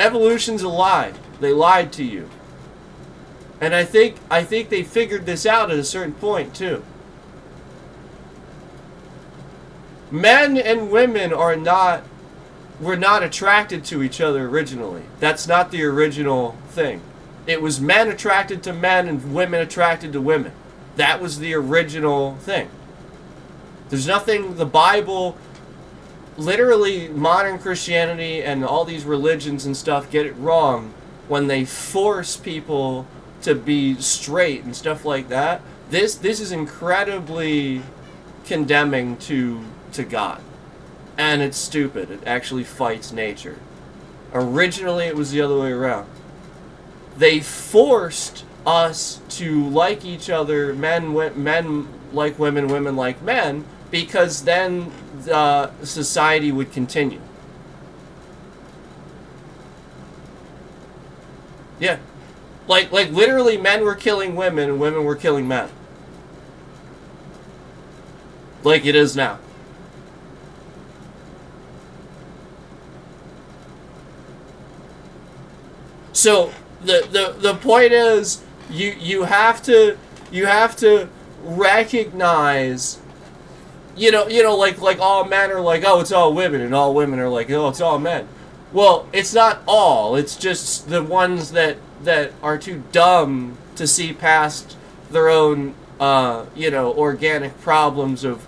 Evolution's a lie. They lied to you. And I think they figured this out at a certain point too. Men and women were not attracted to each other originally. That's not the original thing. It was men attracted to men and women attracted to women. That was the original thing. There's nothing, the Bible, literally modern Christianity and all these religions and stuff get it wrong when they force people to be straight and stuff like that. This is incredibly condemning to God. And it's stupid. It actually fights nature. Originally it was the other way around. They forced us to like each other, men like women, women like men, because then society would continue. Yeah. Like literally men were killing women and women were killing men. Like it is now. So the point is you have to recognize, you know like all men are like, oh, it's all women, and all women are like, oh, it's all men. Well, it's not all. It's just the ones that are too dumb to see past their own organic problems of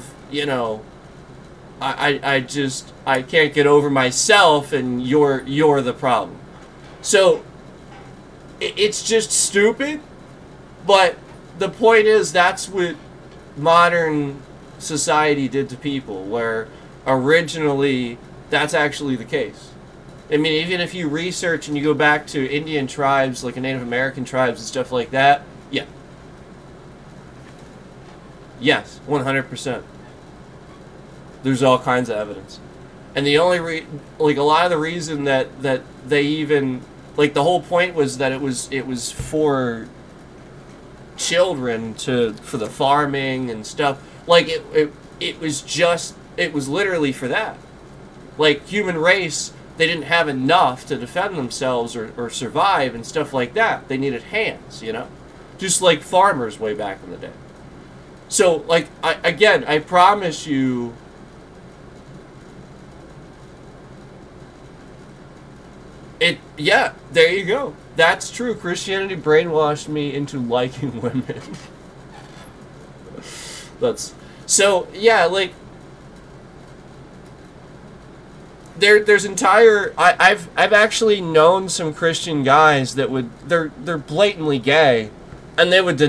I can't get over myself and you're the problem. So it's just stupid, but the point is that's what modern society did to people, where originally that's actually the case. I mean, even if you research and you go back to Indian tribes, like Native American tribes and stuff like that, yeah. Yes, 100%. There's all kinds of evidence. And the only a lot of the reason that they even, like, the whole point was that it was for children for the farming and stuff. Like it was literally for that. Like, human race, they didn't have enough to defend themselves or survive and stuff like that. They needed hands, just like farmers way back in the day. So, like, I promise you, there you go. That's true. Christianity brainwashed me into liking women. Like, there's entire, I've actually known some Christian guys that they're blatantly gay, and they would